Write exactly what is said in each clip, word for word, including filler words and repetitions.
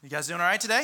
You guys doing all right today?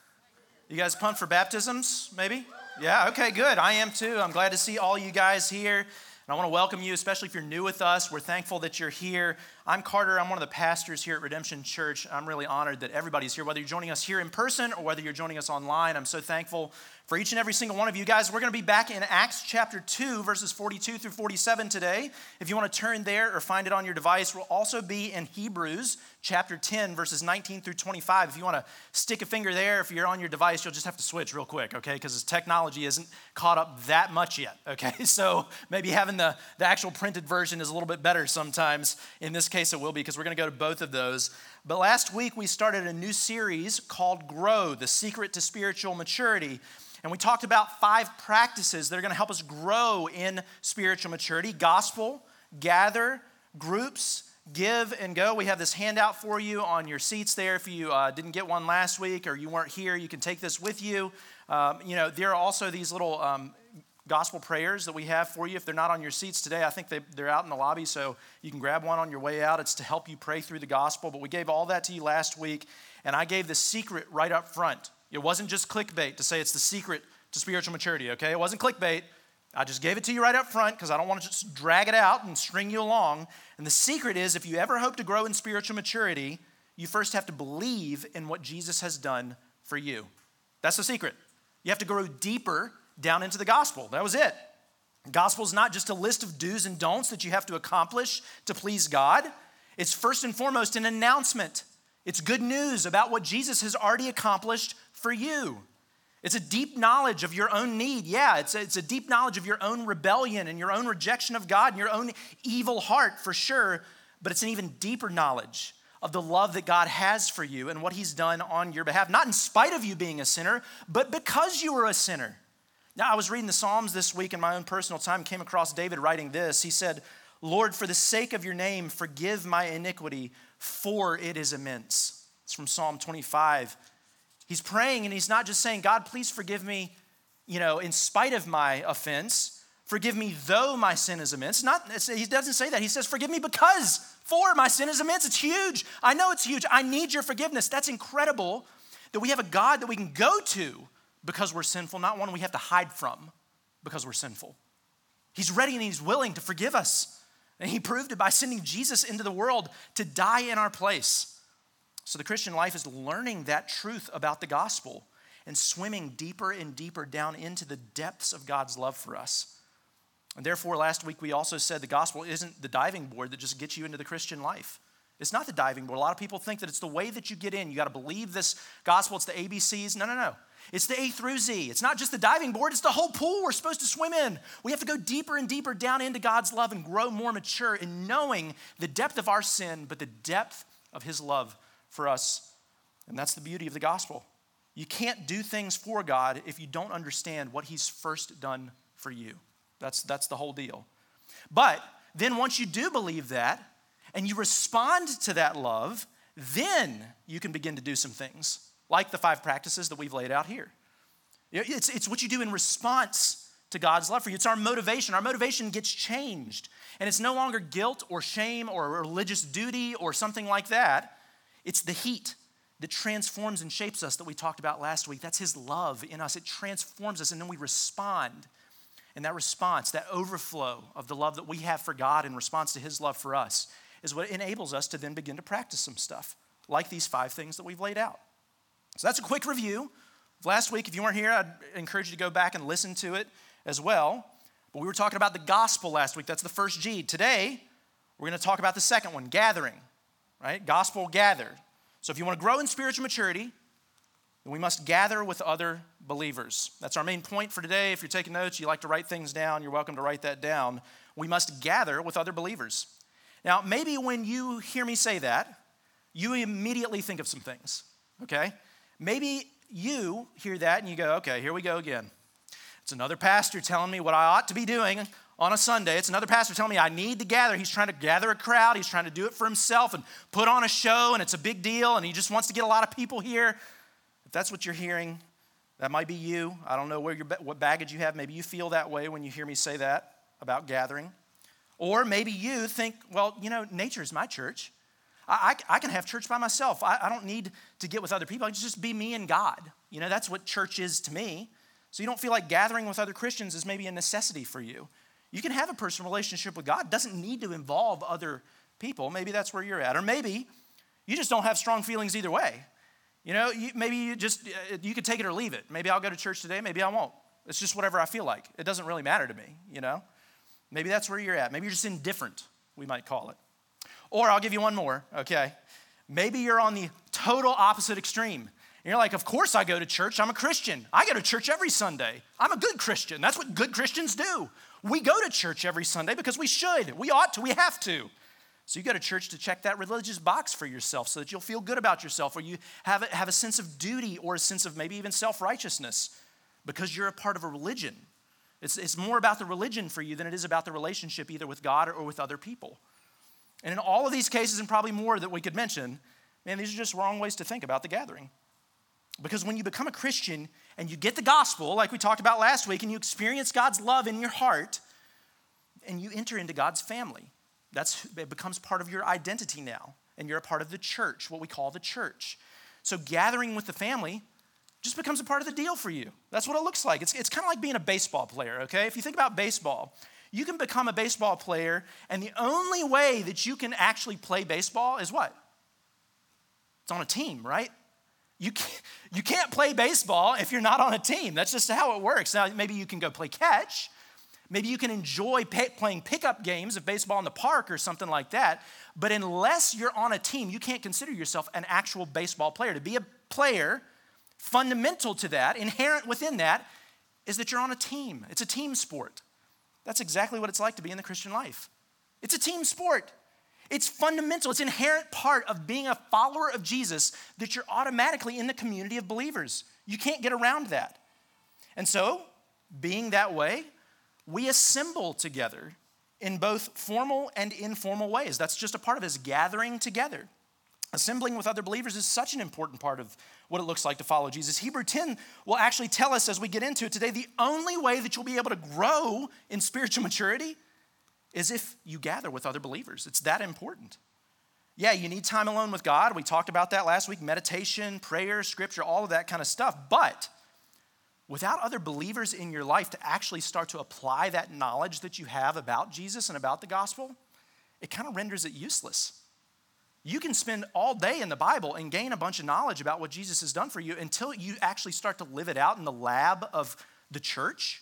You guys pumped for baptisms, maybe? Yeah, okay, good. I am too. I'm glad to see all you guys here. And I want to welcome you, especially if you're new with us. We're thankful that you're here. I'm Carter. I'm one of the pastors here at Redemption Church. I'm really honored that everybody's here, whether you're joining us here in person or whether you're joining us online. I'm so thankful for each and every single one of you guys. We're going to be back in Acts chapter two, verses forty-two through forty-seven today. If you want to turn there or find it on your device, we'll also be in Hebrews chapter ten, verses nineteen through twenty-five. If you want to stick a finger there, if you're on your device, you'll just have to switch real quick, okay? Because technology isn't caught up that much yet, okay? So maybe having the, the actual printed version is a little bit better sometimes. In this case, it will be, because we're going to go to both of those. But last week, we started a new series called Grow, the Secret to Spiritual Maturity. And we talked about five practices that are going to help us grow in spiritual maturity: gospel, gather, groups, give, and go. We have this handout for you on your seats there. If you uh, didn't get one last week or you weren't here, you can take this with you. Um, you know, there are also these little um, gospel prayers that we have for you. If they're not on your seats today, I think they, they're out in the lobby, so you can grab one on your way out. It's to help you pray through the gospel. But we gave all that to you last week, and I gave the secret right up front. It wasn't just clickbait to say it's the secret to spiritual maturity, okay? It wasn't clickbait. I just gave it to you right up front because I don't want to just drag it out and string you along. And the secret is, if you ever hope to grow in spiritual maturity, you first have to believe in what Jesus has done for you. That's the secret. You have to grow deeper down into the gospel. That was it. The gospel is not just a list of do's and don'ts that you have to accomplish to please God. It's first and foremost an announcement. It's good news about what Jesus has already accomplished for you. It's a deep knowledge of your own need. Yeah, it's a, it's a deep knowledge of your own rebellion and your own rejection of God and your own evil heart, for sure. But it's an even deeper knowledge of the love that God has for you and what he's done on your behalf. Not in spite of you being a sinner, but because you were a sinner. Now, I was reading the Psalms this week in my own personal time, came across David writing this. He said, "Lord, for the sake of your name, forgive my iniquity, for it is immense." It's from Psalm twenty-five. He's praying, and he's not just saying, "God, please forgive me, you know, in spite of my offense. Forgive me though my sin is immense." Not, he doesn't say that. He says, "Forgive me because for my sin is immense." It's huge. I know it's huge. I need your forgiveness. That's incredible that we have a God that we can go to because we're sinful, not one we have to hide from because we're sinful. He's ready and he's willing to forgive us. And he proved it by sending Jesus into the world to die in our place. So the Christian life is learning that truth about the gospel and swimming deeper and deeper down into the depths of God's love for us. And therefore, last week we also said the gospel isn't the diving board that just gets you into the Christian life. It's not the diving board. A lot of people think that it's the way that you get in. You got to believe this gospel. It's the A B Cs. No, no, no. It's the A through Z. It's not just the diving board. It's the whole pool we're supposed to swim in. We have to go deeper and deeper down into God's love and grow more mature in knowing the depth of our sin, but the depth of his love for us. And that's the beauty of the gospel. You can't do things for God if you don't understand what he's first done for you. That's, that's the whole deal. But then once you do believe that and you respond to that love, then you can begin to do some things like the five practices that we've laid out here. It's, it's what you do in response to God's love for you. It's our motivation. Our motivation gets changed. And it's no longer guilt or shame or religious duty or something like that. It's the heat that transforms and shapes us that we talked about last week. That's his love in us. It transforms us, and then we respond. And that response, that overflow of the love that we have for God in response to his love for us, is what enables us to then begin to practice some stuff, like these five things that we've laid out. So that's a quick review of last week. If you weren't here, I'd encourage you to go back and listen to it as well. But we were talking about the gospel last week. That's the first G. Today, we're going to talk about the second one, gathering. Right? Gospel gather. So if you want to grow in spiritual maturity, then we must gather with other believers. That's our main point for today. If you're taking notes, you like to write things down, you're welcome to write that down. We must gather with other believers. Now, maybe when you hear me say that, you immediately think of some things, okay? Maybe you hear that and you go, okay, here we go again. It's another pastor telling me what I ought to be doing on a Sunday. It's another pastor telling me I need to gather. He's trying to gather a crowd. He's trying to do it for himself and put on a show, and it's a big deal, and he just wants to get a lot of people here. If that's what you're hearing, that might be you. I don't know where your what baggage you have. Maybe you feel that way when you hear me say that about gathering. Or maybe you think, well, you know, Nature is my church. I, I, I can have church by myself. I, I don't need to get with other people. I can just be me and God. You know, that's what church is to me. So you don't feel like gathering with other Christians is maybe a necessity for you. You can have a personal relationship with God. It doesn't need to involve other people. Maybe that's where you're at. Or maybe you just don't have strong feelings either way. You know, you, maybe you just, you could take it or leave it. Maybe I'll go to church today. Maybe I won't. It's just whatever I feel like. It doesn't really matter to me, you know. Maybe that's where you're at. Maybe you're just indifferent, we might call it. Or I'll give you one more, okay? Maybe you're on the total opposite extreme. And you're like, of course I go to church. I'm a Christian. I go to church every Sunday. I'm a good Christian. That's what good Christians do. We go to church every Sunday because we should. We ought to. We have to. So you go to church to check that religious box for yourself so that you'll feel good about yourself, or you have a, have a sense of duty or a sense of maybe even self-righteousness because you're a part of a religion. It's, it's more about the religion for you than it is about the relationship either with God or with other people. And in all of these cases, and probably more that we could mention, man, these are just wrong ways to think about the gathering. Because when you become a Christian and you get the gospel, like we talked about last week, and you experience God's love in your heart, and you enter into God's family, that's, it becomes part of your identity now, and you're a part of the church, what we call the church. So gathering with the family just becomes a part of the deal for you. That's what it looks like. It's, it's kind of like being a baseball player, okay? If you think about baseball, you can become a baseball player, and the only way that you can actually play baseball is what? It's on a team, right? You can't, you can't play baseball if you're not on a team. That's just how it works. Now, maybe you can go play catch. Maybe you can enjoy pay, playing pickup games of baseball in the park or something like that. But unless you're on a team, you can't consider yourself an actual baseball player. To be a player, fundamental to that, inherent within that, is that you're on a team. It's a team sport. That's exactly what it's like to be in the Christian life. It's a team sport. It's fundamental. It's an inherent part of being a follower of Jesus that you're automatically in the community of believers. You can't get around that. And so, being that way, we assemble together in both formal and informal ways. That's just a part of us gathering together. Assembling with other believers is such an important part of what it looks like to follow Jesus. Hebrews ten will actually tell us as we get into it today, the only way that you'll be able to grow in spiritual maturity is if you gather with other believers. It's that important. Yeah, you need time alone with God. We talked about that last week. Meditation, prayer, scripture, all of that kind of stuff. But without other believers in your life to actually start to apply that knowledge that you have about Jesus and about the gospel, it kind of renders it useless. You can spend all day in the Bible and gain a bunch of knowledge about what Jesus has done for you until you actually start to live it out in the lab of the church.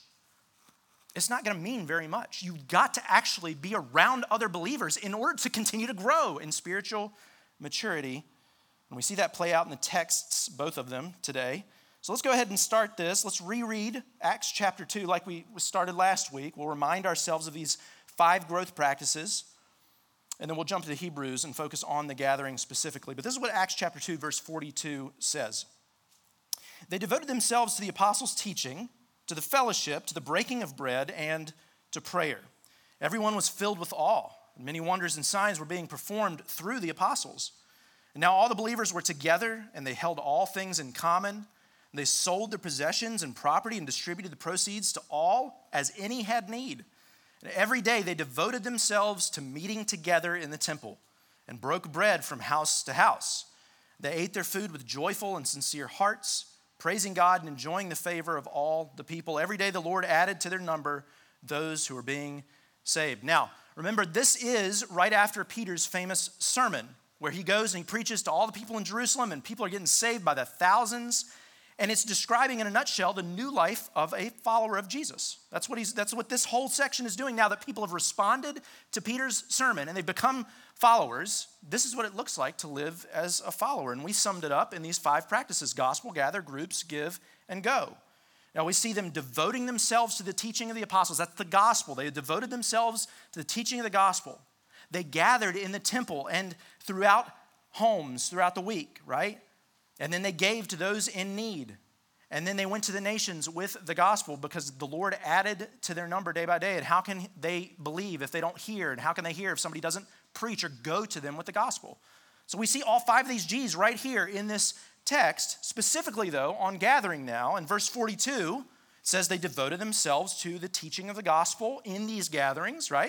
It's not going to mean very much. You've got to actually be around other believers in order to continue to grow in spiritual maturity. And we see that play out in the texts, both of them today. So let's go ahead and start this. Let's reread Acts chapter two like we started last week. We'll remind ourselves of these five growth practices, and then we'll jump to Hebrews and focus on the gathering specifically. But this is what Acts chapter two, verse forty-two says. They devoted themselves to the apostles' teaching, to the fellowship, to the breaking of bread, and to prayer. Everyone was filled with awe, and many wonders and signs were being performed through the apostles. And now all the believers were together, and they held all things in common. And they sold their possessions and property and distributed the proceeds to all as any had need. And every day they devoted themselves to meeting together in the temple and broke bread from house to house. They ate their food with joyful and sincere hearts, praising God and enjoying the favor of all the people. Every day the Lord added to their number those who were being saved. Now, remember, this is right after Peter's famous sermon where he goes and he preaches to all the people in Jerusalem, and people are getting saved by the thousands. And it's describing in a nutshell the new life of a follower of Jesus. That's what he's, that's what this whole section is doing now that people have responded to Peter's sermon and they've become followers. This is what it looks like to live as a follower. And we summed it up in these five practices: gospel, gather, groups, give, and go. Now we see them devoting themselves to the teaching of the apostles. That's the gospel. They devoted themselves to the teaching of the gospel. They gathered in the temple and throughout homes throughout the week, right? And then they gave to those in need. And then they went to the nations with the gospel because the Lord added to their number day by day. And how can they believe if they don't hear? And how can they hear if somebody doesn't preach or go to them with the gospel? So we see all five of these G's right here in this text. Specifically, though, on gathering now, in verse forty-two, it says they devoted themselves to the teaching of the gospel in these gatherings, right?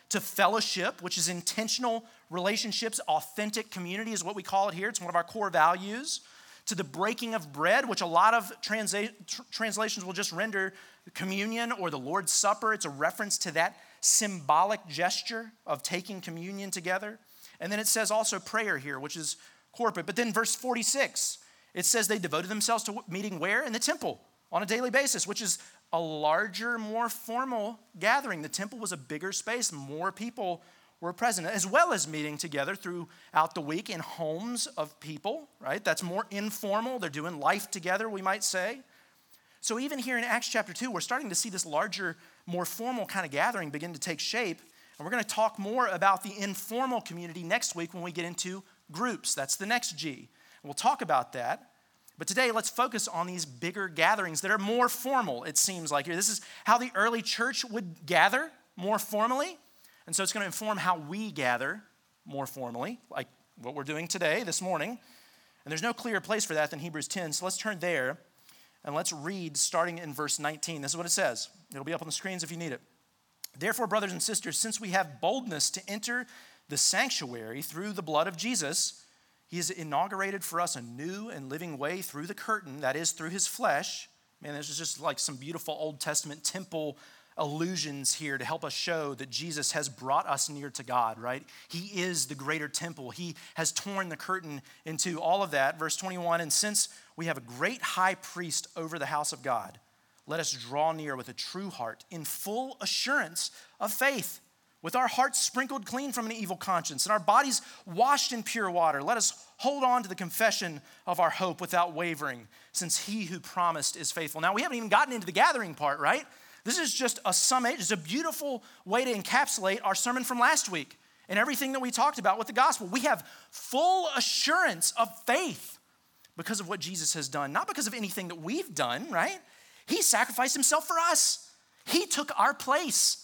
to fellowship, which is intentional relationships, authentic community is what we call it here. It's one of our core values. To the breaking of bread, which a lot of transa- tr- translations will just render communion or the Lord's Supper. It's a reference to that symbolic gesture of taking communion together. And then it says also prayer here, which is corporate. But then verse forty-six, it says they devoted themselves to meeting where? In the temple on a daily basis, which is a larger, more formal gathering. The temple was a bigger space. More people were present, as well as meeting together throughout the week in homes of people, right? That's more informal. They're doing life together, we might say. So even here in Acts chapter two, we're starting to see this larger, more formal kind of gathering begin to take shape. And we're going to talk more about the informal community next week when we get into groups. That's the next G. And we'll talk about that. But today, let's focus on these bigger gatherings that are more formal, it seems like. This is how the early church would gather more formally. And so it's going to inform how we gather more formally, like what we're doing today, this morning. And there's no clearer place for that than Hebrews ten. So let's turn there and let's read starting in verse nineteen. This is what it says. It'll be up on the screens if you need it. Therefore, brothers and sisters, since we have boldness to enter the sanctuary through the blood of Jesus, he has inaugurated for us a new and living way through the curtain, that is, through his flesh. Man, this is just like some beautiful Old Testament temple allusions here to help us show that Jesus has brought us near to God, right? He is the greater temple. He has torn the curtain into all of that. Verse twenty-one, and since we have a great high priest over the house of God, let us draw near with a true heart in full assurance of faith, with our hearts sprinkled clean from an evil conscience and our bodies washed in pure water. Let us hold on to the confession of our hope without wavering, since he who promised is faithful. Now, we haven't even gotten into the gathering part, right? This is just a summation. It's a beautiful way to encapsulate our sermon from last week and everything that we talked about with the gospel. We have full assurance of faith because of what Jesus has done, not because of anything that we've done, right? He sacrificed himself for us. He took our place.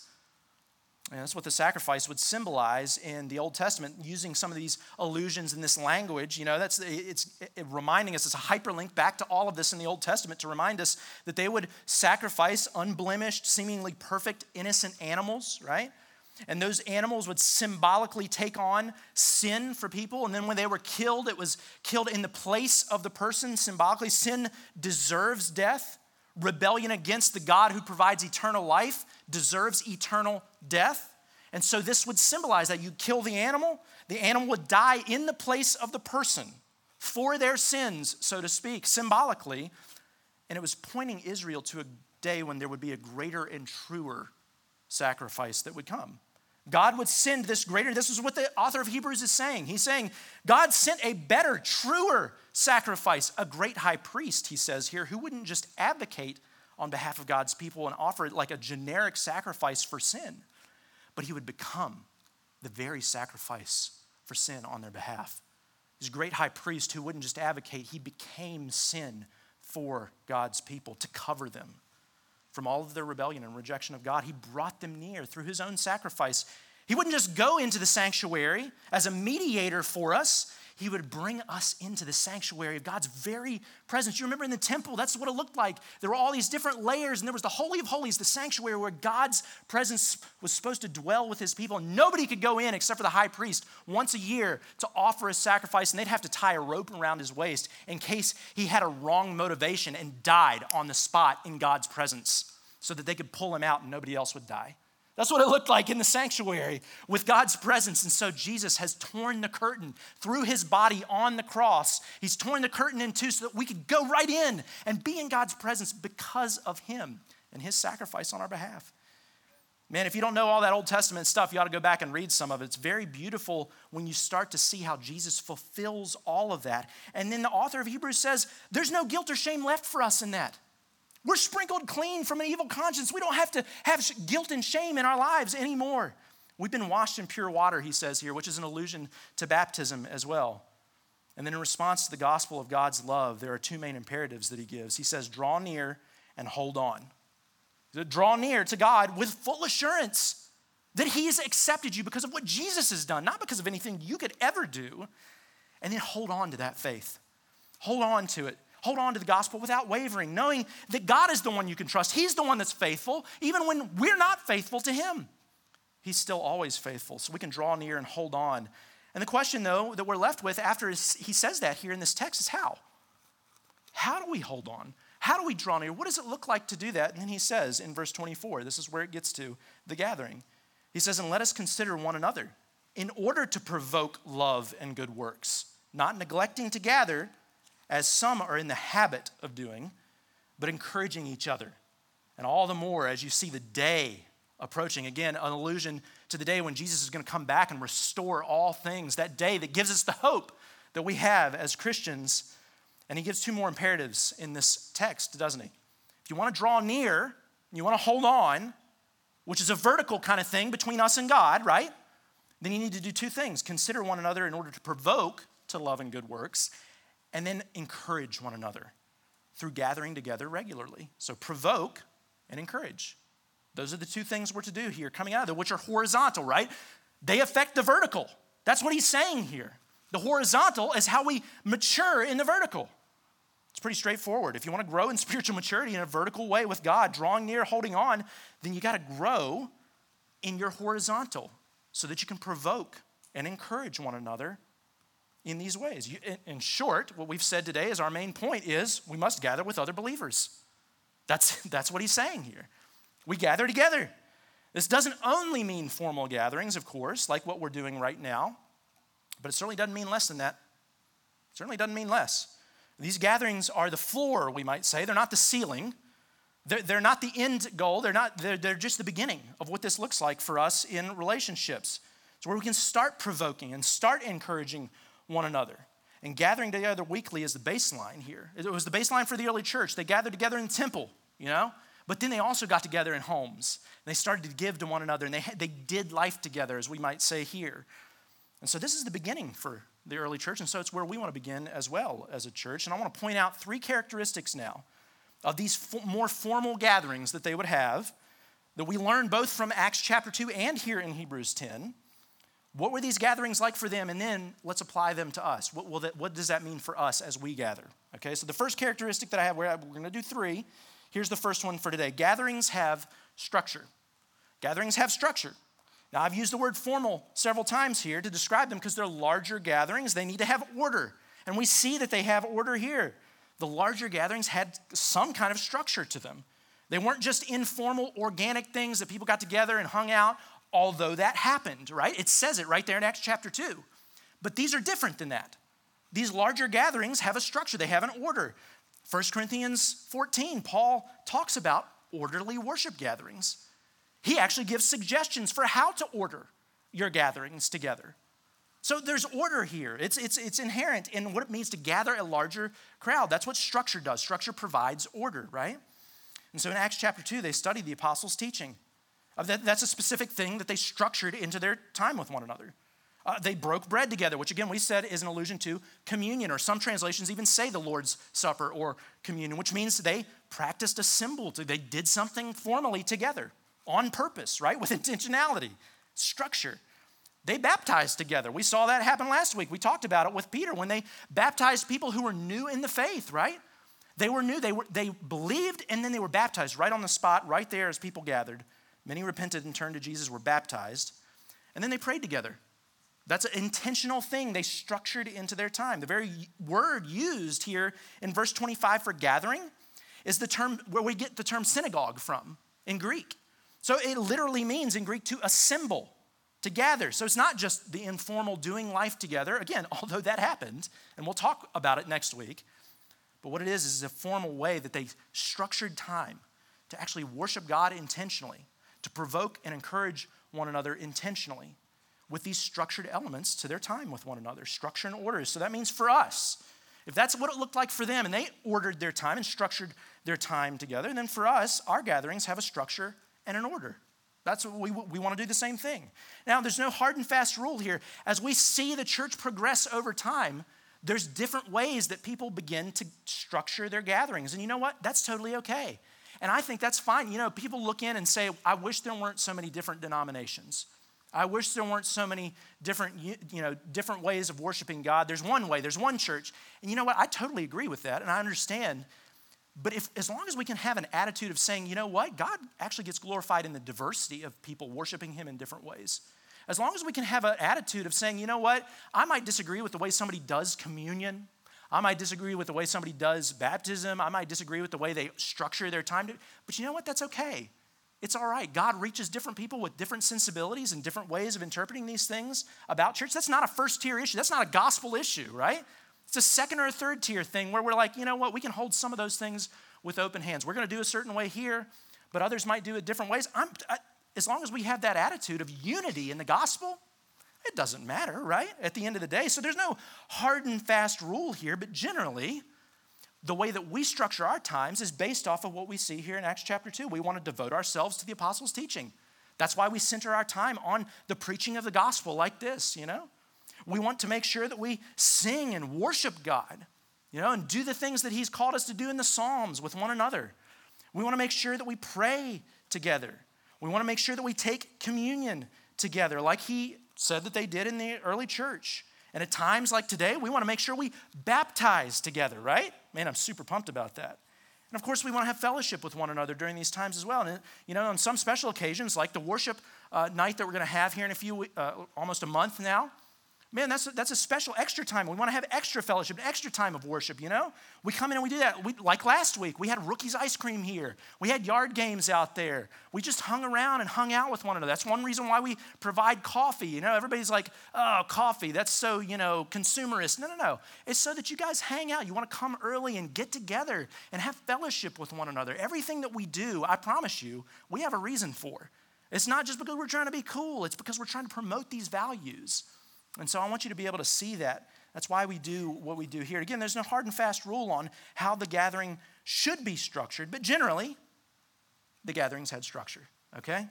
And that's what the sacrifice would symbolize in the Old Testament, using some of these allusions in this language. You know, that's it's it reminding us, it's a hyperlink back to all of this in the Old Testament to remind us that they would sacrifice unblemished, seemingly perfect, innocent animals, right? And those animals would symbolically take on sin for people. And then when they were killed, it was killed in the place of the person symbolically. Sin deserves death. Rebellion against the God who provides eternal life deserves eternal death. And so this would symbolize that you kill the animal, the animal would die in the place of the person for their sins, so to speak, symbolically. And it was pointing Israel to a day when there would be a greater and truer sacrifice that would come. God would send this greater, this is what the author of Hebrews is saying. He's saying, God sent a better, truer sacrifice, a great high priest, he says here, who wouldn't just advocate on behalf of God's people and offer it like a generic sacrifice for sin, but he would become the very sacrifice for sin on their behalf. This great high priest who wouldn't just advocate, he became sin for God's people to cover them from all of their rebellion and rejection of God. He brought them near through his own sacrifice. He wouldn't just go into the sanctuary as a mediator for us. He would bring us into the sanctuary of God's very presence. You remember in the temple, that's what it looked like. There were all these different layers, and there was the Holy of Holies, the sanctuary where God's presence was supposed to dwell with his people. And nobody could go in except for the high priest once a year to offer a sacrifice, and they'd have to tie a rope around his waist in case he had a wrong motivation and died on the spot in God's presence so that they could pull him out and nobody else would die. That's what it looked like in the sanctuary with God's presence. And so Jesus has torn the curtain through his body on the cross. He's torn the curtain in two so that we could go right in and be in God's presence because of him and his sacrifice on our behalf. Man, if you don't know all that Old Testament stuff, you ought to go back and read some of it. It's very beautiful when you start to see how Jesus fulfills all of that. And then the author of Hebrews says, there's no guilt or shame left for us in that. We're sprinkled clean from an evil conscience. We don't have to have guilt and shame in our lives anymore. We've been washed in pure water, he says here, which is an allusion to baptism as well. And then in response to the gospel of God's love, there are two main imperatives that he gives. He says, draw near and hold on. Draw near to God with full assurance that he has accepted you because of what Jesus has done, not because of anything you could ever do. And then hold on to that faith. Hold on to it. Hold on to the gospel without wavering, knowing that God is the one you can trust. He's the one that's faithful, even when we're not faithful to him. He's still always faithful, so we can draw near and hold on. And the question, though, that we're left with after he says that here in this text is how? How do we hold on? How do we draw near? What does it look like to do that? And then he says in verse twenty-four, this is where it gets to the gathering. He says, and let us consider one another in order to provoke love and good works, not neglecting to gather, as some are in the habit of doing, but encouraging each other. And all the more as you see the day approaching. Again, an allusion to the day when Jesus is going to come back and restore all things, that day that gives us the hope that we have as Christians. And he gives two more imperatives in this text, doesn't he? If you want to draw near, you want to hold on, which is a vertical kind of thing between us and God, right? Then you need to do two things. Consider one another in order to provoke to love and good works, and then encourage one another through gathering together regularly. So provoke and encourage. Those are the two things we're to do here coming out of there, which are horizontal, right? They affect the vertical. That's what he's saying here. The horizontal is how we mature in the vertical. It's pretty straightforward. If you want to grow in spiritual maturity in a vertical way with God, drawing near, holding on, then you got to grow in your horizontal so that you can provoke and encourage one another in these ways. You, in, in short, what we've said today is our main point is we must gather with other believers. That's, that's what he's saying here. We gather together. This doesn't only mean formal gatherings, of course, like what we're doing right now, but it certainly doesn't mean less than that. It certainly doesn't mean less. These gatherings are the floor, we might say. They're not the ceiling. They're, they're not the end goal. They're not. They're, they're just the beginning of what this looks like for us in relationships. It's where we can start provoking and start encouraging one another. And gathering together weekly is the baseline here. It was the baseline for the early church. They gathered together in the temple, you know? But then they also got together in homes. They started to give to one another, and they, they did life together, as we might say here. And so this is the beginning for the early church, and so it's where we want to begin as well as a church. And I want to point out three characteristics now of these fo- more formal gatherings that they would have that we learn both from Acts chapter two and here in Hebrews ten. What were these gatherings like for them? And then let's apply them to us. What, will that, what does that mean for us as we gather? Okay, so the first characteristic that I have, we're, we're going to do three. Here's the first one for today. Gatherings have structure. Gatherings have structure. Now, I've used the word formal several times here to describe them because they're larger gatherings. They need to have order. And we see that they have order here. The larger gatherings had some kind of structure to them. They weren't just informal, organic things that people got together and hung out, although that happened, right? It says it right there in Acts chapter two. But these are different than that. These larger gatherings have a structure. They have an order. First Corinthians fourteen, Paul talks about orderly worship gatherings. He actually gives suggestions for how to order your gatherings together. So there's order here. It's, it's, it's inherent in what it means to gather a larger crowd. That's what structure does. Structure provides order, right? And so in Acts chapter two, they studied the apostles' teaching. Uh, that, that's a specific thing that they structured into their time with one another. Uh, they broke bread together, which again we said is an allusion to communion, or some translations even say the Lord's Supper or communion, which means they practiced a symbol. To, they did something formally together on purpose, right? With intentionality, structure. They baptized together. We saw that happen last week. We talked about it with Peter when they baptized people who were new in the faith, right? They were new. They were they believed, and then they were baptized right on the spot, right there as people gathered. Many repented and turned to Jesus, were baptized, and then they prayed together. That's an intentional thing they structured into their time. The very word used here in verse twenty-five for gathering is the term where we get the term synagogue from in Greek. So it literally means in Greek to assemble, to gather. So it's not just the informal doing life together. Again, although that happened, and we'll talk about it next week. But what it is is a formal way that they structured time to actually worship God intentionally, to provoke and encourage one another intentionally with these structured elements to their time with one another, structure and order. So that means for us, if that's what it looked like for them and they ordered their time and structured their time together, then for us, our gatherings have a structure and an order. That's what we, we want to do the same thing. Now, there's no hard and fast rule here. As we see the church progress over time, there's different ways that people begin to structure their gatherings. And you know what? That's totally okay. And I think that's fine. You know, people look in and say, I wish there weren't so many different denominations. I wish there weren't so many different, you know, different ways of worshiping God. There's one way, there's one church. And you know what? I totally agree with that, and I understand. But if, as long as we can have an attitude of saying, you know what, God actually gets glorified in the diversity of people worshiping him in different ways. As long as we can have an attitude of saying, you know what, I might disagree with the way somebody does communion. I might disagree with the way somebody does baptism. I might disagree with the way they structure their time. To, but you know what, that's okay. It's all right. God reaches different people with different sensibilities and different ways of interpreting these things about church. That's not a first tier issue. That's not a gospel issue, right? It's a second or a third tier thing where we're like, you know what, we can hold some of those things with open hands. We're going to do a certain way here, but others might do it different ways. I'm, I, as long as we have that attitude of unity in the gospel, it doesn't matter, right? At the end of the day. So there's no hard and fast rule here, but generally, the way that we structure our times is based off of what we see here in Acts chapter two. We want to devote ourselves to the apostles' teaching. That's why we center our time on the preaching of the gospel like this, you know? We want to make sure that we sing and worship God, you know, and do the things that he's called us to do in the Psalms with one another. We want to make sure that we pray together. We want to make sure that we take communion together like he said that they did in the early church. And at times like today, we want to make sure we baptize together, right? Man, I'm super pumped about that. And of course, we want to have fellowship with one another during these times as well. And, you know, on some special occasions, like the worship uh, night that we're going to have here in a few, uh, almost a month now, man, that's a, that's a special extra time. We want to have extra fellowship, extra time of worship, you know? We come in and we do that. We, like last week, we had Rookies ice cream here. We had yard games out there. We just hung around and hung out with one another. That's one reason why we provide coffee. You know, everybody's like, oh, coffee, that's so, you know, consumerist. No, no, no. It's so that you guys hang out. You want to come early and get together and have fellowship with one another. Everything that we do, I promise you, we have a reason for. It's not just because we're trying to be cool. It's because we're trying to promote these values. And so I want you to be able to see that. That's why we do what we do here. Again, there's no hard and fast rule on how the gathering should be structured, but generally, the gatherings had structure, okay?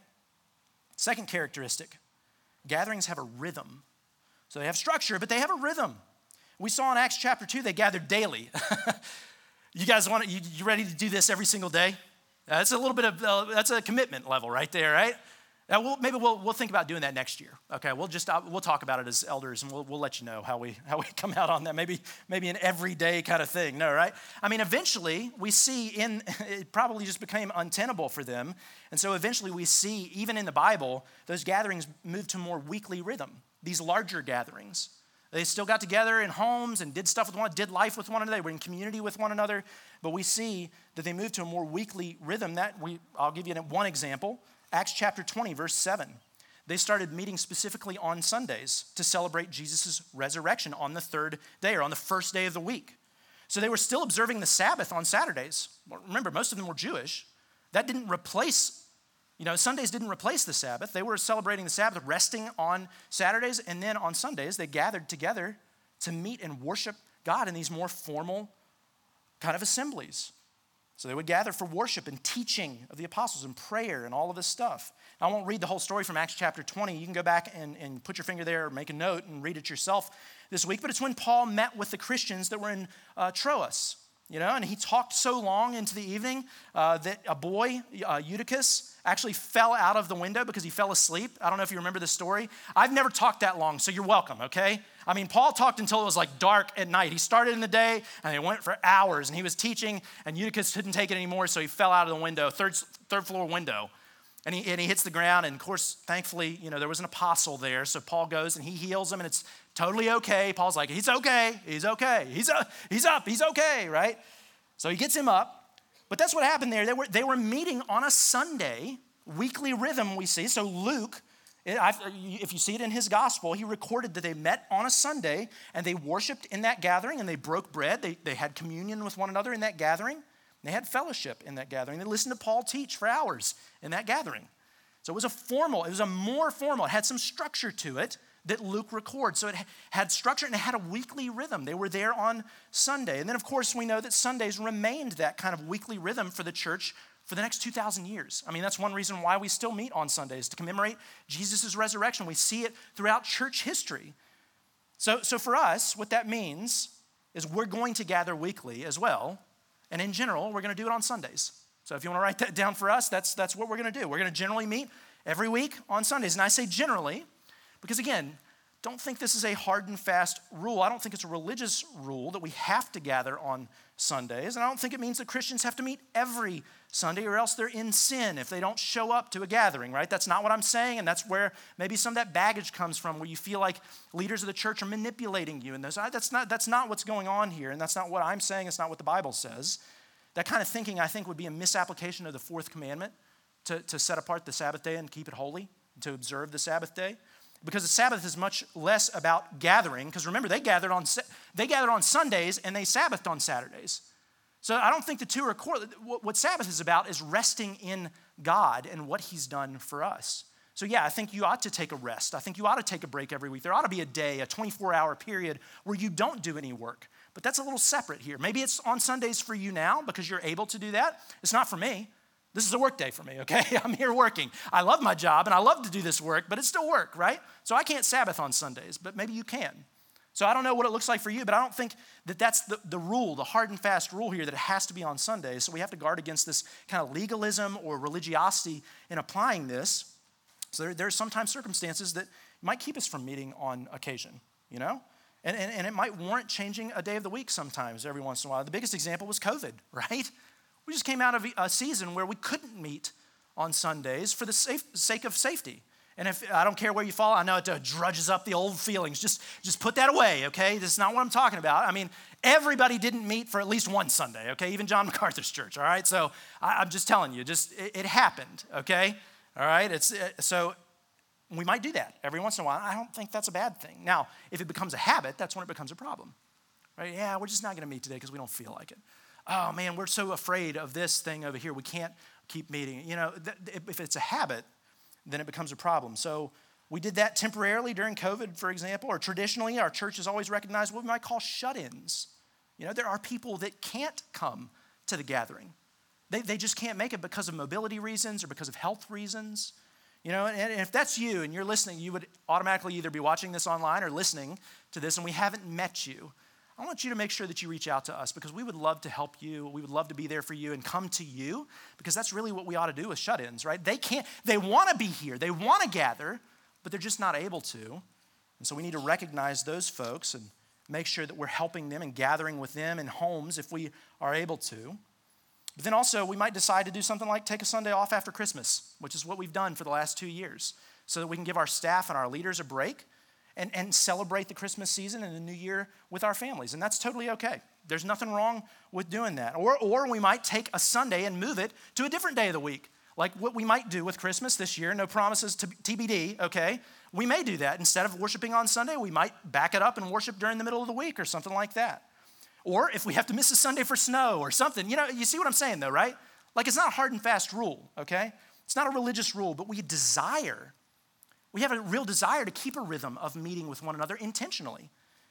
Second characteristic, gatherings have a rhythm. So they have structure, but they have a rhythm. We saw in Acts chapter two, they gathered daily. You guys want to, you, you ready to do this every single day? That's a little bit of, uh, that's a commitment level right there, right? Now, we'll, maybe we'll, we'll think about doing that next year. Okay, we'll just uh, we'll talk about it as elders, and we'll we'll let you know how we how we come out on that. Maybe maybe an everyday kind of thing. No, right? I mean, eventually we see in it probably just became untenable for them, and so eventually we see even in the Bible those gatherings moved to a more weekly rhythm. These larger gatherings, they still got together in homes and did stuff with one, did life with one another. They were in community with one another, but we see that they moved to a more weekly rhythm. That we I'll give you one example. Acts chapter twenty, verse seven. They started meeting specifically on Sundays to celebrate Jesus' resurrection on the third day or on the first day of the week. So they were still observing the Sabbath on Saturdays. Remember, most of them were Jewish. That didn't replace, you know, Sundays didn't replace the Sabbath. They were celebrating the Sabbath, resting on Saturdays, and then on Sundays they gathered together to meet and worship God in these more formal kind of assemblies. So they would gather for worship and teaching of the apostles and prayer and all of this stuff. I won't read the whole story from Acts chapter twenty. You can go back and, and put your finger there or make a note and read it yourself this week. But it's when Paul met with the Christians that were in uh, Troas, you know, and he talked so long into the evening uh, that a boy, uh, Eutychus, actually fell out of the window because he fell asleep. I don't know if you remember the story. I've never talked that long, so you're welcome, okay? I mean, Paul talked until it was like dark at night. He started in the day, and he went for hours, and he was teaching, and Eutychus couldn't take it anymore, so he fell out of the window, third, third floor window. And he, and he hits the ground, and of course, thankfully, you know, there was an apostle there, so Paul goes, and he heals him, and it's totally okay. Paul's like, he's okay, he's okay, he's up, he's up, he's okay, right? So he gets him up. But that's what happened there. They were, they were meeting on a Sunday, weekly rhythm we see. So Luke, if you see it in his gospel, he recorded that they met on a Sunday and they worshiped in that gathering and they broke bread. They, they had communion with one another in that gathering. They had fellowship in that gathering. They listened to Paul teach for hours in that gathering. So it was a formal, it was a more formal, it had some structure to it that Luke records. So it had structure and it had a weekly rhythm. They were there on Sunday. And then, of course, we know that Sundays remained that kind of weekly rhythm for the church for the next two thousand years. I mean, that's one reason why we still meet on Sundays, to commemorate Jesus' resurrection. We see it throughout church history. So, so for us, what that means is we're going to gather weekly as well. And in general, we're going to do it on Sundays. So if you want to write that down for us, that's, that's what we're going to do. We're going to generally meet every week on Sundays. And I say generally, because again, don't think this is a hard and fast rule. I don't think it's a religious rule that we have to gather on Sundays. And I don't think it means that Christians have to meet every Sunday or else they're in sin if they don't show up to a gathering, right? That's not what I'm saying. And that's where maybe some of that baggage comes from, where you feel like leaders of the church are manipulating you. And those, that's not, that's not what's going on here. And that's not what I'm saying. It's not what the Bible says. That kind of thinking, I think, would be a misapplication of the fourth commandment to, to set apart the Sabbath day and keep it holy, to observe the Sabbath day. Because the Sabbath is much less about gathering, because remember, they gathered on they gathered on Sundays and they Sabbathed on Saturdays. So I don't think the two are correlated. What Sabbath is about is resting in God and what he's done for us. So yeah, I think you ought to take a rest. I think you ought to take a break every week. There ought to be a day, a twenty-four hour period where you don't do any work. But that's a little separate here. Maybe it's on Sundays for you now because you're able to do that. It's not for me. This is a work day for me, okay? I'm here working. I love my job and I love to do this work, but it's still work, right? So I can't Sabbath on Sundays, but maybe you can. So I don't know what it looks like for you, but I don't think that that's the, the rule, the hard and fast rule here, that it has to be on Sundays. So we have to guard against this kind of legalism or religiosity in applying this. So there, there are sometimes circumstances that might keep us from meeting on occasion, you know? And, and, and it might warrant changing a day of the week sometimes, every once in a while. The biggest example was COVID, right? We just came out of a season where we couldn't meet on Sundays for the safe, sake of safety. And if I don't care where you fall, I know it uh, drudges up the old feelings. Just, just put that away, okay? This is not what I'm talking about. I mean, everybody didn't meet for at least one Sunday, okay? Even John MacArthur's church, all right? So I, I'm just telling you, just it, it happened, okay? All right? It's it, so we might do that every once in a while. I don't think that's a bad thing. Now, if it becomes a habit, that's when it becomes a problem, right? Yeah, we're just not going to meet today because we don't feel like it. Oh, man, we're so afraid of this thing over here. We can't keep meeting. You know, th- if it's a habit, then it becomes a problem. So we did that temporarily during COVID, for example, or traditionally our church has always recognized what we might call shut-ins. You know, there are people that can't come to the gathering. They, they just can't make it because of mobility reasons or because of health reasons. You know, and, and if that's you and you're listening, you would automatically either be watching this online or listening to this, and we haven't met you. I want you to make sure that you reach out to us because we would love to help you. We would love to be there for you and come to you because that's really what we ought to do with shut-ins, right? They can't, they want to be here. They want to gather, but they're just not able to. And so we need to recognize those folks and make sure that we're helping them and gathering with them in homes if we are able to. But then also we might decide to do something like take a Sunday off after Christmas, which is what we've done for the last two years, so that we can give our staff and our leaders a break And, and celebrate the Christmas season and the new year with our families. And that's totally okay. There's nothing wrong with doing that. Or, or we might take a Sunday and move it to a different day of the week, like what we might do with Christmas this year. No promises to T B D, okay? We may do that. Instead of worshiping on Sunday, we might back it up and worship during the middle of the week or something like that. Or if we have to miss a Sunday for snow or something. You know, you see what I'm saying though, right? Like it's not a hard and fast rule, okay? It's not a religious rule, but we desire We have a real desire to keep a rhythm of meeting with one another intentionally.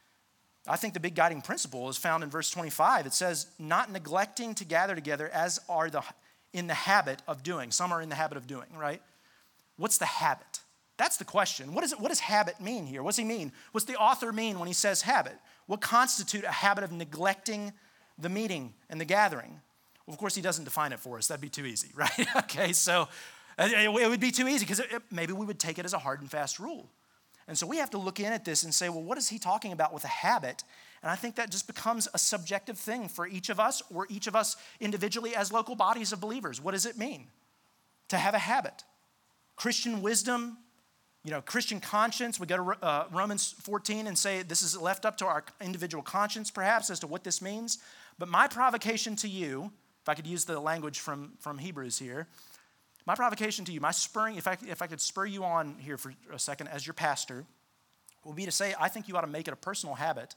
I think the big guiding principle is found in verse twenty-five. It says, not neglecting to gather together as are the in the habit of doing. Some are in the habit of doing, right? What's the habit? That's the question. What, is it, what does habit mean here? What's he mean? What's the author mean when he says habit? What constitutes a habit of neglecting the meeting and the gathering? Well, of course, he doesn't define it for us. That'd be too easy, right? Okay, so it would be too easy because maybe we would take it as a hard and fast rule. And so we have to look in at this and say, well, what is he talking about with a habit? And I think that just becomes a subjective thing for each of us or each of us individually as local bodies of believers. What does it mean to have a habit? Christian wisdom, you know, Christian conscience. We go to uh, Romans fourteen and say this is left up to our individual conscience perhaps as to what this means. But my provocation to you, if I could use the language from, from Hebrews here, my provocation to you, my spurring, if I, if I could spur you on here for a second as your pastor, would be to say, I think you ought to make it a personal habit,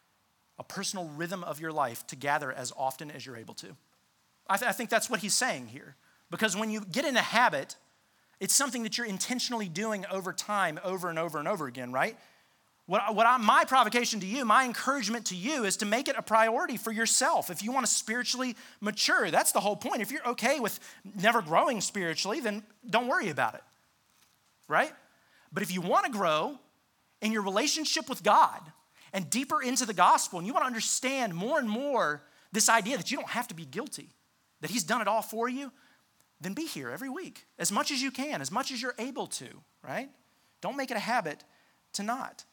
a personal rhythm of your life to gather as often as you're able to. I, th- I think that's what he's saying here. Because when you get in a habit, it's something that you're intentionally doing over time, over and over and over again, right? What, what I, my provocation to you, my encouragement to you is to make it a priority for yourself. If you want to spiritually mature, that's the whole point. If you're okay with never growing spiritually, then don't worry about it, right? But if you want to grow in your relationship with God and deeper into the gospel, and you want to understand more and more this idea that you don't have to be guilty, that he's done it all for you, then be here every week as much as you can, as much as you're able to, right? Don't make it a habit to not.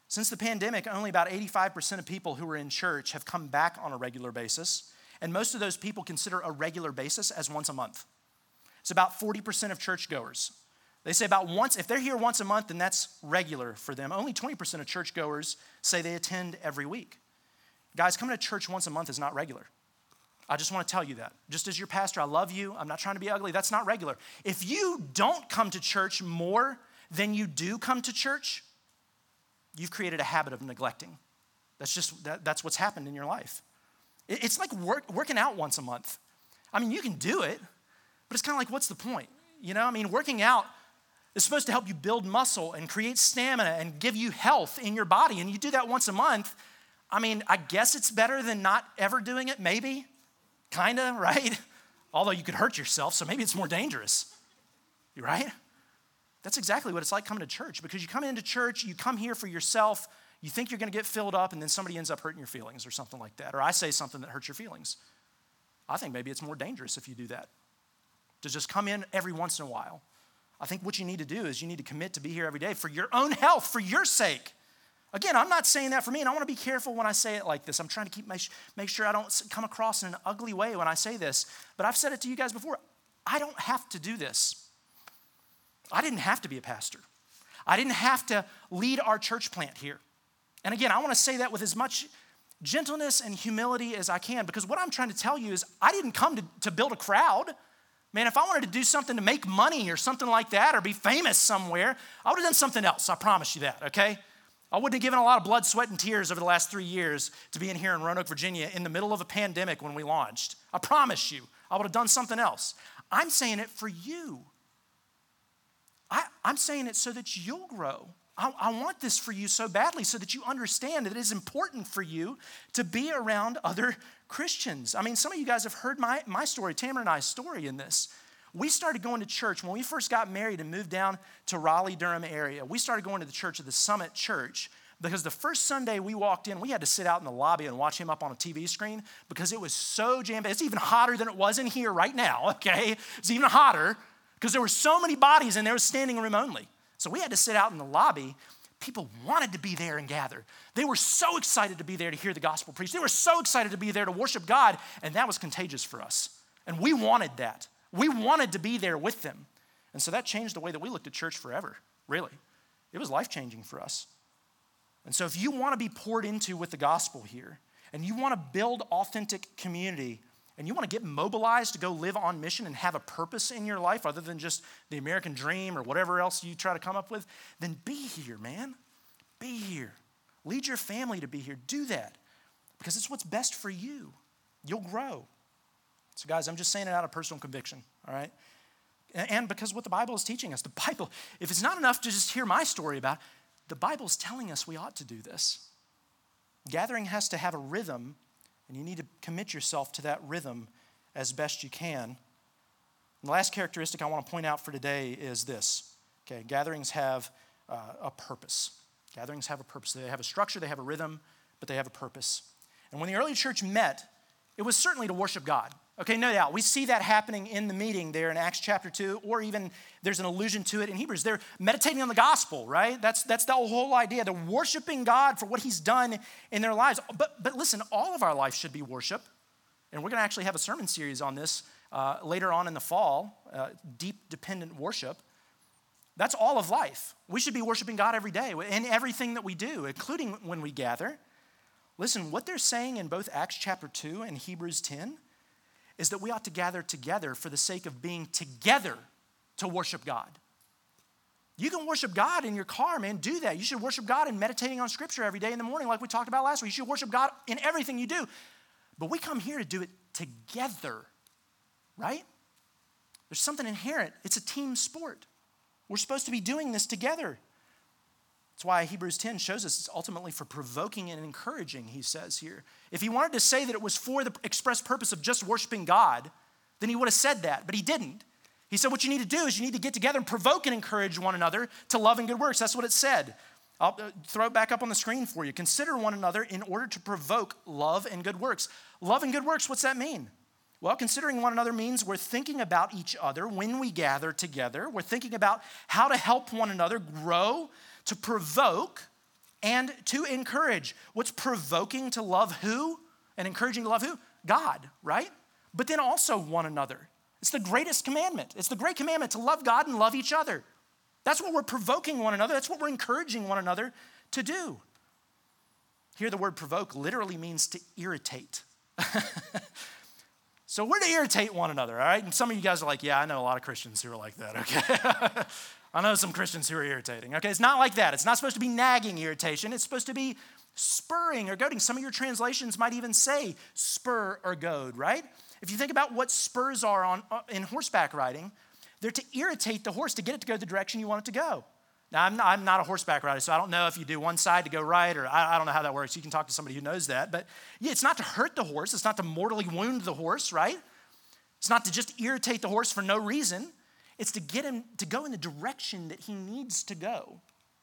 Since the pandemic, only about eighty-five percent of people who are in church have come back on a regular basis, and most of those people consider a regular basis as once a month. It's about forty percent of churchgoers. They say about once, if they're here once a month, then that's regular for them. Only twenty percent of churchgoers say they attend every week. Guys, coming to church once a month is not regular. I just want to tell you that. Just as your pastor, I love you. I'm not trying to be ugly. That's not regular. If you don't come to church more than you do come to church, you've created a habit of neglecting. That's just, that, that's what's happened in your life. It, it's like work, working out once a month. I mean, you can do it, but it's kind of like, what's the point? You know, I mean, working out is supposed to help you build muscle and create stamina and give you health in your body. And you do that once a month. I mean, I guess it's better than not ever doing it, maybe. Kind of, right? Although you could hurt yourself, so maybe it's more dangerous. You right? That's exactly what it's like coming to church, because you come into church, you come here for yourself, you think you're going to get filled up, and then somebody ends up hurting your feelings or something like that. Or I say something that hurts your feelings. I think maybe it's more dangerous if you do that, to just come in every once in a while. I think what you need to do is you need to commit to be here every day for your own health, for your sake. Again, I'm not saying that for me, and I want to be careful when I say it like this. I'm trying to keep my, make sure I don't come across in an ugly way when I say this. But I've said it to you guys before. I don't have to do this. I didn't have to be a pastor. I didn't have to lead our church plant here. And again, I want to say that with as much gentleness and humility as I can, because what I'm trying to tell you is I didn't come to, to build a crowd. Man, if I wanted to do something to make money or something like that or be famous somewhere, I would have done something else. I promise you that, okay? I wouldn't have given a lot of blood, sweat, and tears over the last three years to be in here in Roanoke, Virginia in the middle of a pandemic when we launched. I promise you, I would have done something else. I'm saying it for you. I, I'm saying it so that you'll grow. I, I want this for you so badly so that you understand that it is important for you to be around other Christians. I mean, some of you guys have heard my, my story, Tamara and I's story in this. We started going to church when we first got married and moved down to Raleigh-Durham area. We started going to the church of the Summit Church because the first Sunday we walked in, we had to sit out in the lobby and watch him up on a T V screen because it was so jam-packed. It's even hotter than it was in here right now, okay? It's even hotter because there were so many bodies and there was standing room only. So we had to sit out in the lobby. People wanted to be there and gather. They were so excited to be there to hear the gospel preached. They were so excited to be there to worship God, and that was contagious for us. And we wanted that. We wanted to be there with them. And so that changed the way that we looked at church forever, really. It was life-changing for us. And so if you want to be poured into with the gospel here, and you want to build authentic community, and you want to get mobilized to go live on mission and have a purpose in your life other than just the American dream or whatever else you try to come up with, then be here, man. Be here. Lead your family to be here. Do that because it's what's best for you. You'll grow. So guys, I'm just saying it out of personal conviction, all right? And because what the Bible is teaching us, the Bible, if it's not enough to just hear my story about it, the Bible's telling us we ought to do this. Gathering has to have a rhythm, and you need to commit yourself to that rhythm as best you can. And the last characteristic I want to point out for today is this. Okay, gatherings have uh, a purpose. Gatherings have a purpose. They have a structure, they have a rhythm, but they have a purpose. And when the early church met, it was certainly to worship God. Okay, no doubt. We see that happening in the meeting there in Acts chapter two, or even there's an allusion to it in Hebrews. They're meditating on the gospel, right? That's that's the whole idea. They're worshiping God for what he's done in their lives. But, but listen, all of our life should be worship. And we're going to actually have a sermon series on this uh, later on in the fall, uh, deep dependent worship. That's all of life. We should be worshiping God every day in everything that we do, including when we gather. Listen, what they're saying in both Acts chapter two and Hebrews ten is that we ought to gather together for the sake of being together to worship God. You can worship God in your car, man. Do that. You should worship God in meditating on Scripture every day in the morning like we talked about last week. You should worship God in everything you do. But we come here to do it together, right? There's something inherent. It's a team sport. We're supposed to be doing this together. That's why Hebrews ten shows us it's ultimately for provoking and encouraging, he says here. If he wanted to say that it was for the express purpose of just worshiping God, then he would have said that, but he didn't. He said what you need to do is you need to get together and provoke and encourage one another to love and good works. That's what it said. I'll throw it back up on the screen for you. Consider one another in order to provoke love and good works. Love and good works, what's that mean? Well, considering one another means we're thinking about each other when we gather together. We're thinking about how to help one another grow, to provoke and to encourage. What's provoking to love who? And encouraging to love who? God, right? But then also one another. It's the greatest commandment. It's the great commandment to love God and love each other. That's what we're provoking one another. That's what we're encouraging one another to do. Here the word provoke literally means to irritate. So we're to irritate one another, all right? And some of you guys are like, yeah, I know a lot of Christians who are like that, okay? I know some Christians who are irritating, okay? It's not like that. It's not supposed to be nagging irritation. It's supposed to be spurring or goading. Some of your translations might even say spur or goad, right? If you think about what spurs are on uh, in horseback riding, they're to irritate the horse to get it to go the direction you want it to go. Now, I'm not, I'm not a horseback rider, so I don't know if you do one side to go right, or I, I don't know how that works. You can talk to somebody who knows that. But yeah, it's not to hurt the horse. It's not to mortally wound the horse, right? It's not to just irritate the horse for no reason. It's to get him to go in the direction that he needs to go.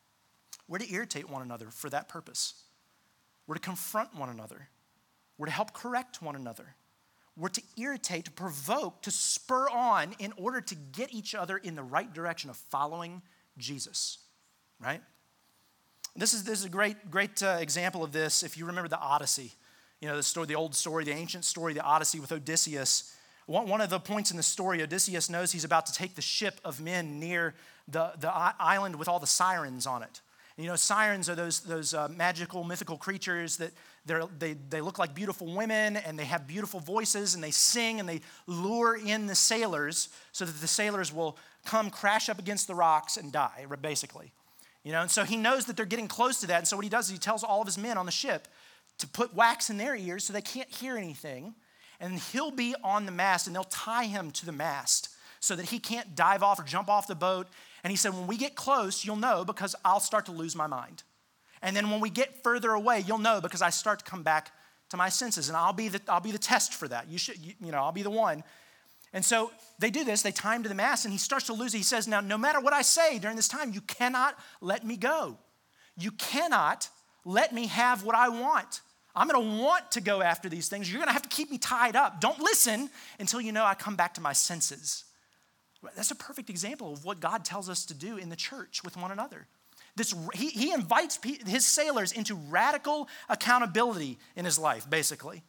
We're to irritate one another for that purpose. We're to confront one another. We're to help correct one another. We're to irritate, to provoke, to spur on in order to get each other in the right direction of following Jesus, right? This is, this is a great, great uh, example of this. If you remember the Odyssey, you know, the story, the old story, the ancient story, the Odyssey with Odysseus. One, one of the points in the story, Odysseus knows he's about to take the ship of men near the, the island with all the sirens on it. And, you know, sirens are those, those uh, magical, mythical creatures that they're, they, they look like beautiful women, and they have beautiful voices, and they sing, and they lure in the sailors so that the sailors will come crash up against the rocks and die, basically. You know, and so he knows that they're getting close to that, and so what he does is he tells all of his men on the ship to put wax in their ears so they can't hear anything, and he'll be on the mast, and they'll tie him to the mast so that he can't dive off or jump off the boat. And he said, when we get close, you'll know, because I'll start to lose my mind. And then when we get further away, you'll know, because I start to come back to my senses, and I'll be the, I'll be the test for that. You should, you, you know, I'll be the one. And so they do this, they tie him to the mast, and he starts to lose it. He says, now, no matter what I say during this time, you cannot let me go. You cannot let me have what I want. I'm going to want to go after these things. You're going to have to keep me tied up. Don't listen until you know I come back to my senses. That's a perfect example of what God tells us to do in the church with one another. This, he, he invites his sailors into radical accountability in his life, basically.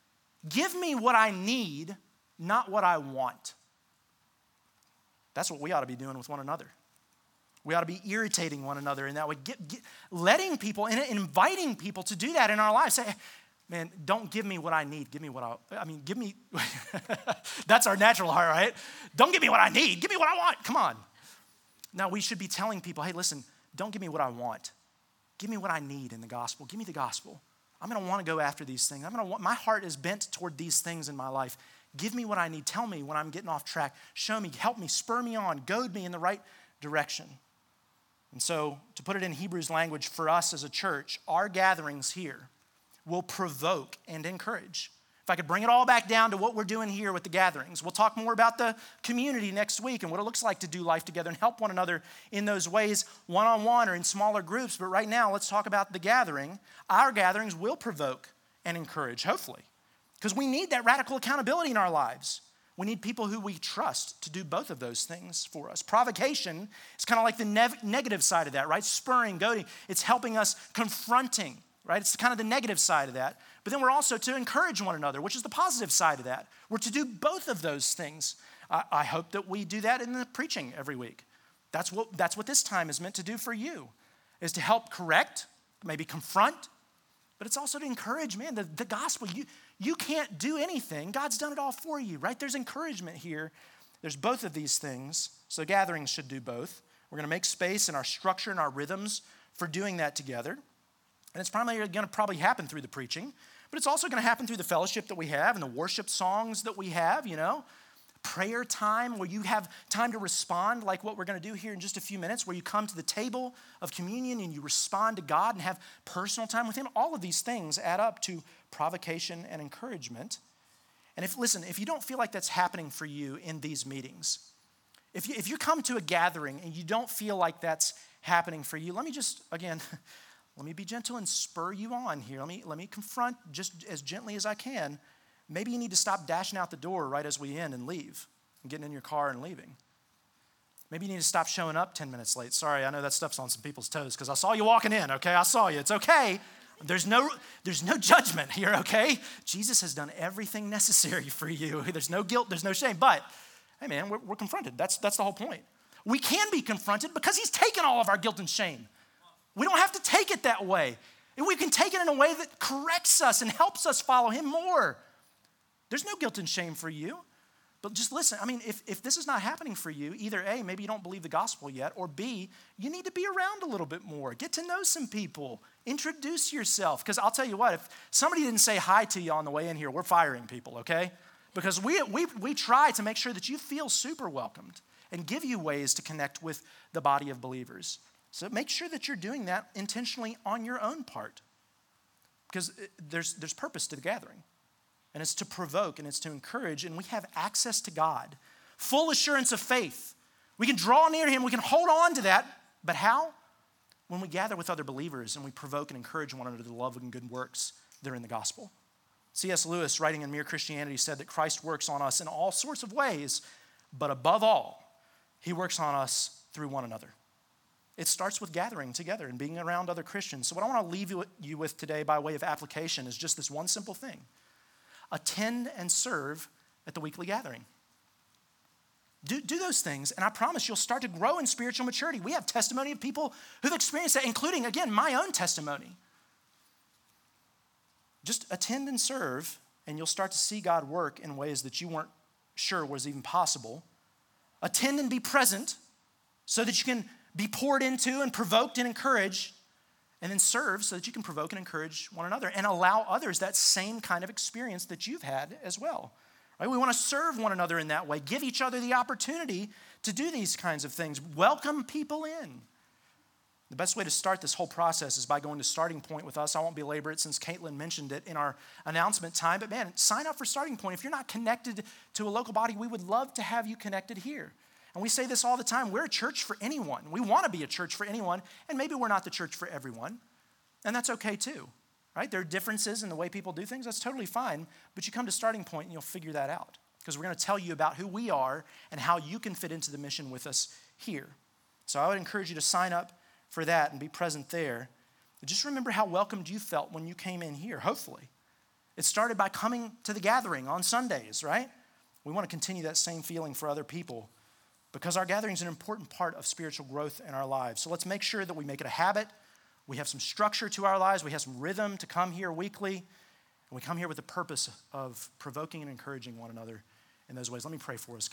Give me what I need, not what I want. That's what we ought to be doing with one another. We ought to be irritating one another in that way, get, get, letting people and inviting people to do that in our lives. Say, man, don't give me what I need. Give me what I, I mean, give me, that's our natural heart, right? Don't give me what I need. Give me what I want. Come on. Now, we should be telling people, hey, listen, don't give me what I want. Give me what I need in the gospel. Give me the gospel. I'm going to want to go after these things. I'm going to want, my heart is bent toward these things in my life. Give me what I need. Tell me when I'm getting off track. Show me, help me, spur me on, goad me in the right direction. And so, to put it in Hebrews language, for us as a church, our gatherings here will provoke and encourage. If I could bring it all back down to what we're doing here with the gatherings, we'll talk more about the community next week and what it looks like to do life together and help one another in those ways, one-on-one or in smaller groups. But right now, let's talk about the gathering. Our gatherings will provoke and encourage, hopefully, because we need that radical accountability in our lives. We need people who we trust to do both of those things for us. Provocation is kind of like the ne- negative side of that, right? Spurring, goading. It's helping us, confronting, right? It's kind of the negative side of that. But then we're also to encourage one another, which is the positive side of that. We're to do both of those things. I, I hope that we do that in the preaching every week. That's what, that's what this time is meant to do for you, is to help correct, maybe confront, but it's also to encourage, man, the, the gospel. You, you can't do anything. God's done it all for you, right? There's encouragement here. There's both of these things. So gatherings should do both. We're going to make space in our structure and our rhythms for doing that together. And it's probably going to probably happen through the preaching, but it's also going to happen through the fellowship that we have and the worship songs that we have, you know. Prayer time where you have time to respond, like what we're going to do here in just a few minutes, where you come to the table of communion and you respond to God and have personal time with him. All of these things add up to provocation and encouragement. And if, listen, if you don't feel like that's happening for you in these meetings, if you, if you come to a gathering and you don't feel like that's happening for you, let me just, again, let me be gentle and spur you on here. Let me, let me confront just as gently as I can. Maybe you need to stop dashing out the door right as we end and leave and getting in your car and leaving. Maybe you need to stop showing up ten minutes late. Sorry, I know that stuff's on some people's toes because I saw you walking in, okay? I saw you. It's okay. There's no, there's no judgment here, okay? Jesus has done everything necessary for you. There's no guilt, there's no shame. But, hey man, we're, we're confronted. That's, that's the whole point. We can be confronted because he's taken all of our guilt and shame. We don't have to take it that way. And we can take it in a way that corrects us and helps us follow him more. There's no guilt and shame for you. But just listen, I mean, if, if this is not happening for you, either A, maybe you don't believe the gospel yet, or B, you need to be around a little bit more. Get to know some people. Introduce yourself. Because I'll tell you what, if somebody didn't say hi to you on the way in here, we're firing people, okay? Because we, we, we try to make sure that you feel super welcomed and give you ways to connect with the body of believers. So make sure that you're doing that intentionally on your own part. Because there's, there's purpose to the gathering. And it's to provoke and it's to encourage, and we have access to God. Full assurance of faith. We can draw near him, we can hold on to that, but how? When we gather with other believers and we provoke and encourage one another to love and good works that are in the gospel. C S Lewis, writing in Mere Christianity, said that Christ works on us in all sorts of ways, but above all, he works on us through one another. It starts with gathering together and being around other Christians. So what I want to leave you with today by way of application is just this one simple thing. Attend and serve at the weekly gathering. Do, do those things, and I promise you'll start to grow in spiritual maturity. We have testimony of people who've experienced that, including, again, my own testimony. Just attend and serve, and you'll start to see God work in ways that you weren't sure was even possible. Attend and be present so that you can be poured into and provoked and encouraged. And then serve so that you can provoke and encourage one another and allow others that same kind of experience that you've had as well. Right? We want to serve one another in that way. Give each other the opportunity to do these kinds of things. Welcome people in. The best way to start this whole process is by going to Starting Point with us. I won't belabor it since Caitlin mentioned it in our announcement time. But man, sign up for Starting Point. If you're not connected to a local body, we would love to have you connected here. And we say this all the time, we're a church for anyone. We want to be a church for anyone, and maybe we're not the church for everyone, and that's okay too, right? There are differences in the way people do things, that's totally fine, but you come to Starting Point and you'll figure that out, because we're going to tell you about who we are and how you can fit into the mission with us here. So I would encourage you to sign up for that and be present there. But just remember how welcomed you felt when you came in here, hopefully. It started by coming to the gathering on Sundays, right? We want to continue that same feeling for other people, because our gathering is an important part of spiritual growth in our lives. So let's make sure that we make it a habit. We have some structure to our lives. We have some rhythm to come here weekly. And we come here with the purpose of provoking and encouraging one another in those ways. Let me pray for us.